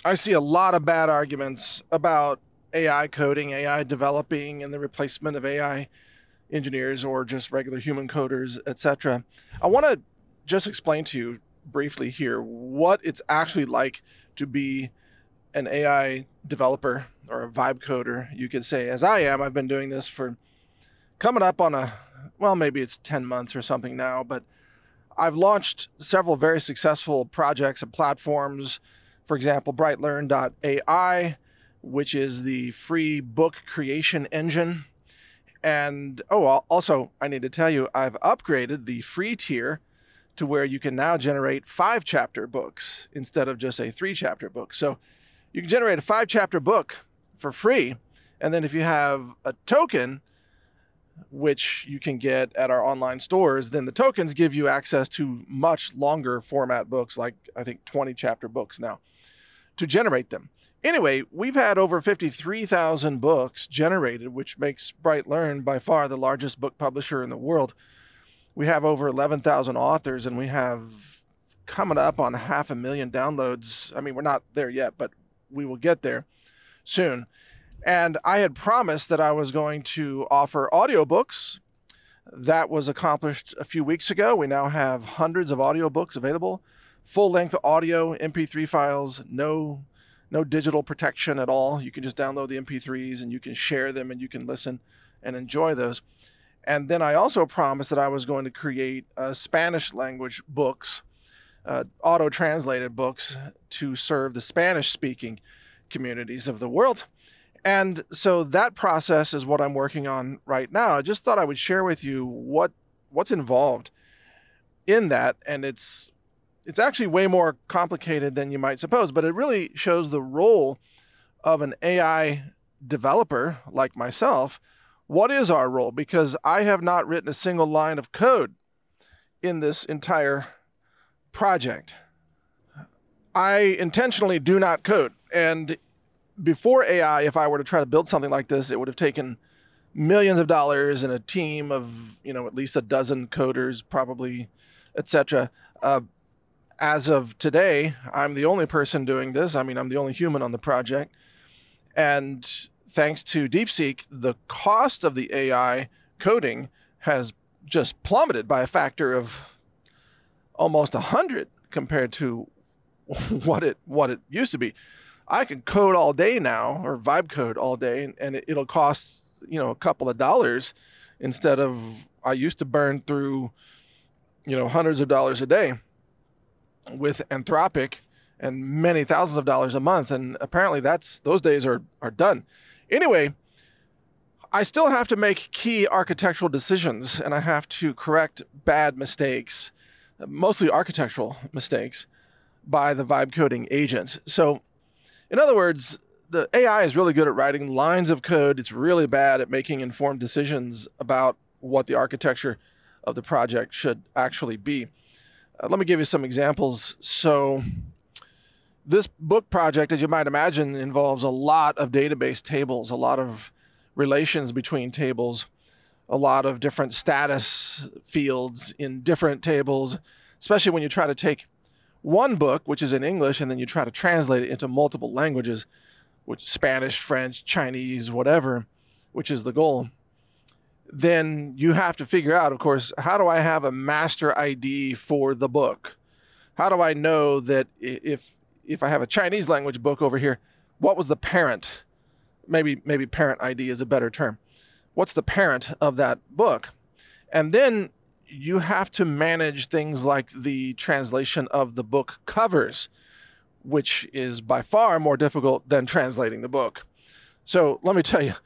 I see a lot of bad arguments about AI coding, AI developing, and the replacement of AI engineers or just regular human coders, etc. I want to just explain to you briefly here what it's actually like to be an AI developer or a vibe coder, you could say, as I am. I've been doing this for coming up on well, maybe it's 10 months or something now, but I've launched several very successful projects and platforms. For example, BrightLearn.ai, which is the free book creation engine. And also, I need to tell you, I've upgraded the free tier to where you can now generate 5-chapter books instead of just a 3-chapter book. So you can generate a 5-chapter book for free. And then if you have a token, which you can get at our online stores, then the tokens give you access to much longer format books, like I think 20-chapter books now, to generate them. Anyway, we've had over 53,000 books generated, which makes BrightLearn by far the largest book publisher in the world. We have over 11,000 authors, and we have coming up on 500,000 downloads. I mean, we're not there yet, but we will get there soon. And I had promised that I was going to offer audiobooks. That was accomplished a few weeks ago. We now have hundreds of audiobooks available, full-length audio, MP3 files, no digital protection at all. You can just download the MP3s and you can share them and you can listen and enjoy those. And then I also promised that I was going to create Spanish language books, auto-translated books to serve the Spanish-speaking communities of the world. And so that process is what I'm working on right now. I just thought I would share with you what's involved in that. And it's actually way more complicated than you might suppose, but it really shows the role of an AI developer like myself. What is our role? Because I have not written a single line of code in this entire project. I intentionally do not code. And before AI, if I were to try to build something like this, it would have taken millions of dollars and a team of, at least a dozen coders, probably, etc. As of today, I'm the only person doing this. I mean, I'm the only human on the project. And thanks to DeepSeek, the cost of the AI coding has just plummeted by a factor of almost 100 compared to what it used to be. I can code all day now, or vibe code all day, and it'll cost, a couple of dollars instead of I used to burn through, hundreds of dollars a day with Anthropic and many thousands of dollars a month. And apparently those days are done. Anyway, I still have to make key architectural decisions, and I have to correct bad mistakes, mostly architectural mistakes, by the vibe coding agent. So in other words, the AI is really good at writing lines of code. It's really bad at making informed decisions about what the architecture of the project should actually be. Let me give you some examples. So this book project, as you might imagine, involves a lot of database tables, a lot of relations between tables, a lot of different status fields in different tables, especially when you try to take one book, which is in English, and then you try to translate it into multiple languages, which Spanish, French, Chinese, whatever, which is the goal. Then you have to figure out, of course, how do I have a master ID for the book? How do I know that if I have a Chinese language book over here, what was the parent? Maybe parent ID is a better term. What's the parent of that book? And then you have to manage things like the translation of the book covers, which is by far more difficult than translating the book. So let me tell you,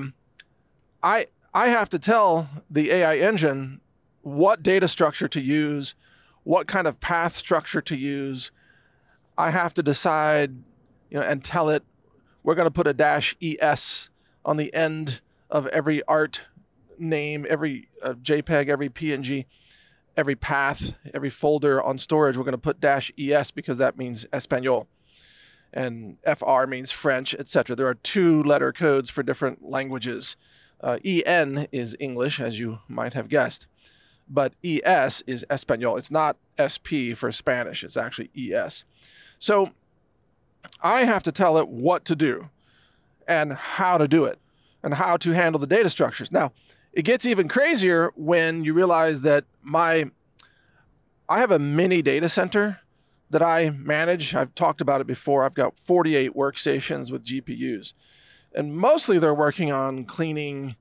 I have to tell the AI engine what data structure to use, what kind of path structure to use. I have to decide, and tell it, we're going to put a -es on the end of every art name, every JPEG, every PNG, every path, every folder on storage. We're going to put -es because that means Espanol, and FR means French, etc. There are 2-letter codes for different languages. EN is English, as you might have guessed, but ES is Espanol. It's not SP for Spanish. It's actually ES. So I have to tell it what to do and how to do it and how to handle the data structures. Now, it gets even crazier when you realize that I have a mini data center that I manage. I've talked about it before. I've got 48 workstations with GPUs, and mostly they're working on cleaning,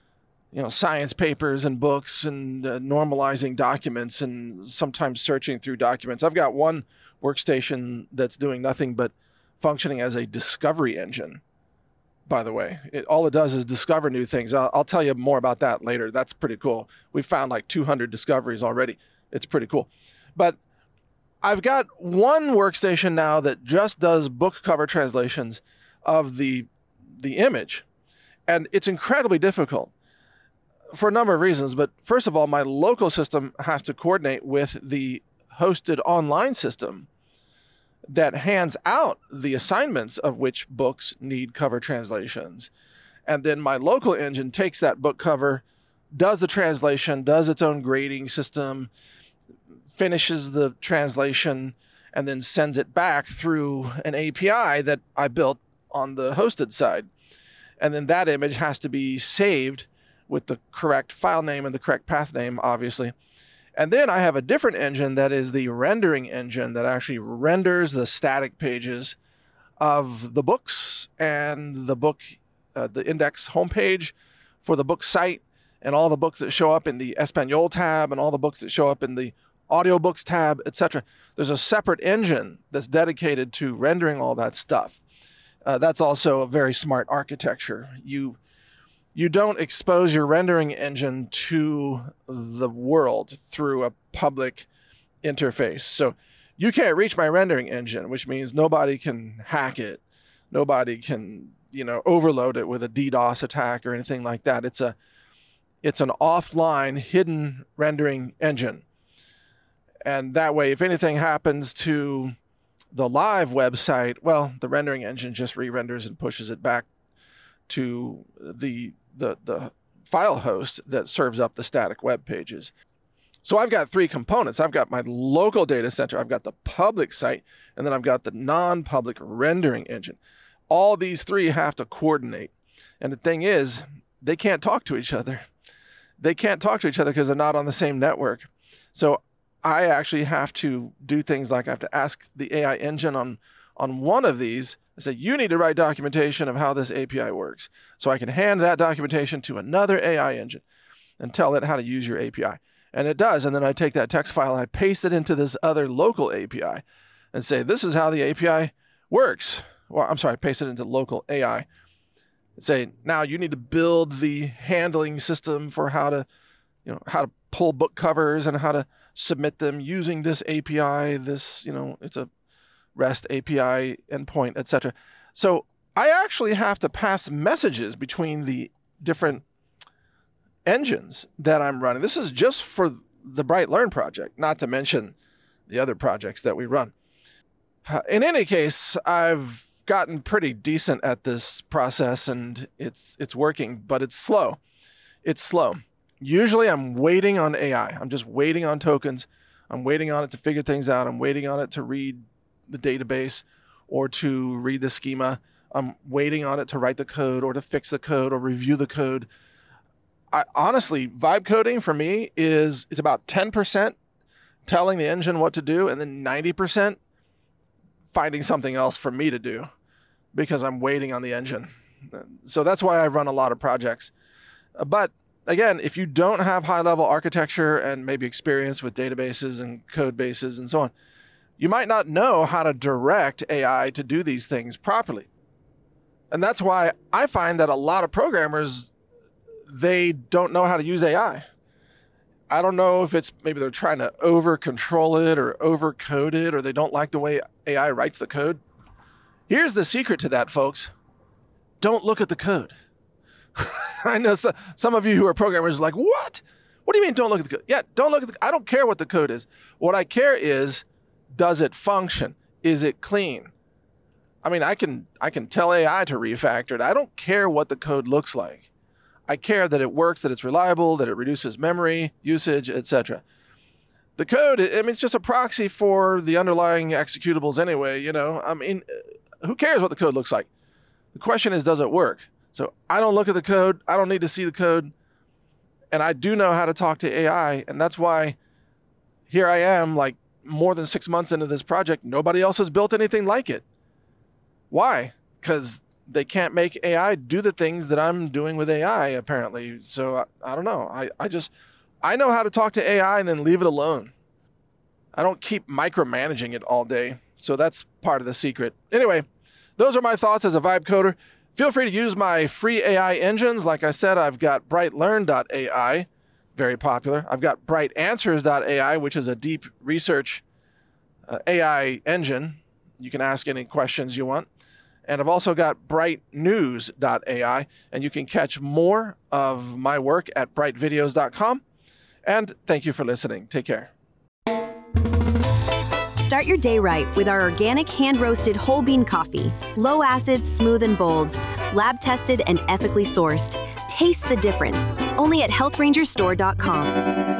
science papers and books and normalizing documents and sometimes searching through documents. I've got one workstation that's doing nothing but functioning as a discovery engine. By the way, all it does is discover new things. I'll tell you more about that later. That's pretty cool. We've found like 200 discoveries already. It's pretty cool. But I've got one workstation now that just does book cover translations of the image. And it's incredibly difficult for a number of reasons. But first of all, my local system has to coordinate with the hosted online system that hands out the assignments of which books need cover translations. And then my local engine takes that book cover, does the translation, does its own grading system, finishes the translation, and then sends it back through an API that I built on the hosted side. And then that image has to be saved with the correct file name and the correct path name, obviously. And then I have a different engine that is the rendering engine that actually renders the static pages of the books and the book, the index homepage for the book site, and all the books that show up in the Espanol tab and all the books that show up in the audiobooks tab, etc. There's a separate engine that's dedicated to rendering all that stuff. That's also a very smart architecture. You don't expose your rendering engine to the world through a public interface. So you can't reach my rendering engine, which means nobody can hack it. Nobody can, overload it with a DDoS attack or anything like that. It's an offline hidden rendering engine. And that way, if anything happens to the live website, well, the rendering engine just re-renders and pushes it back to the file host that serves up the static web pages. So I've got three components. I've got my local data center, I've got the public site, and then I've got the non-public rendering engine. All these three have to coordinate. And the thing is, they can't talk to each other. They can't talk to each other because they're not on the same network. So I actually have to do things like I have to ask the AI engine on one of these. I say, you need to write documentation of how this API works. So I can hand that documentation to another AI engine and tell it how to use your API. And it does. And then I take that text file and I paste it into this other local API and say, this is how the API works. Or I'm sorry, paste it into local AI. And say, now you need to build the handling system for how to pull book covers and how to submit them using this API. This, it's a REST API endpoint, etc. So I actually have to pass messages between the different engines that I'm running. This is just for the Bright-Learn project, not to mention the other projects that we run. In any case, I've gotten pretty decent at this process and it's working, but it's slow. It's slow. Usually I'm waiting on AI. I'm just waiting on tokens. I'm waiting on it to figure things out. I'm waiting on it to read the database or to read the schema. I'm waiting on it to write the code or to fix the code or review the code. Honestly, vibe coding for me it's about 10% telling the engine what to do and then 90% finding something else for me to do because I'm waiting on the engine. So that's why I run a lot of projects. But again, if you don't have high-level architecture and maybe experience with databases and code bases and so on, you might not know how to direct AI to do these things properly. And that's why I find that a lot of programmers, they don't know how to use AI. I don't know if it's maybe they're trying to over-control it or over-code it, or they don't like the way AI writes the code. Here's the secret to that, folks. Don't look at the code. I know some of you who are programmers are like, what? What do you mean don't look at the code? Yeah, don't look at I don't care what the code is. What I care is, does it function? Is it clean? I mean, I can tell AI to refactor it. I don't care what the code looks like. I care that it works, that it's reliable, that it reduces memory usage, etc. The code, I mean, it's just a proxy for the underlying executables anyway, I mean, who cares what the code looks like? The question is, does it work? So I don't look at the code. I don't need to see the code. And I do know how to talk to AI. And that's why here I am, like more than 6 months into this project. Nobody else has built anything like it. Why? Because they can't make AI do the things that I'm doing with AI, apparently. So I don't know. I know how to talk to AI and then leave it alone. I don't keep micromanaging it all day. So that's part of the secret. Anyway, those are my thoughts as a vibe coder. Feel free to use my free AI engines. Like I said, I've got brightlearn.ai, very popular. I've got brightanswers.ai, which is a deep research AI engine. You can ask any questions you want. And I've also got brightnews.ai, and you can catch more of my work at brightvideos.com. And thank you for listening. Take care. Start your day right with our organic hand-roasted whole bean coffee. Low acid, smooth and bold. Lab tested and ethically sourced. Taste the difference. Only at healthrangerstore.com.